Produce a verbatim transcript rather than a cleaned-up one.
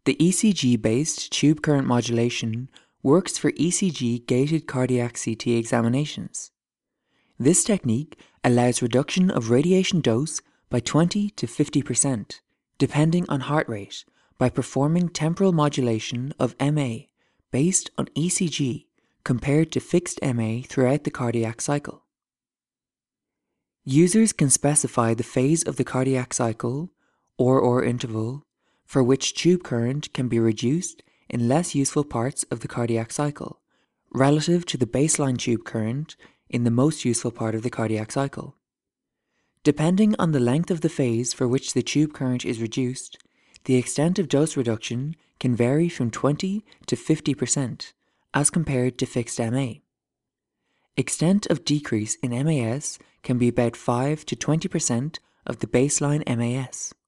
The E C G-based tube current modulation works for E C G-gated cardiac C T examinations. This technique allows reduction of radiation dose by twenty to fifty percent, depending on heart rate, by performing temporal modulation of M A based on E C G compared to fixed M A throughout the cardiac cycle. Users can specify the phase of the cardiac cycle, or or interval, for which tube current can be reduced in less useful parts of the cardiac cycle, relative to the baseline tube current in the most useful part of the cardiac cycle. Depending on the length of the phase for which the tube current is reduced, the extent of dose reduction can vary from twenty to fifty percent as compared to fixed M A. Extent of decrease in M A S can be about five to twenty percent of the baseline M A S.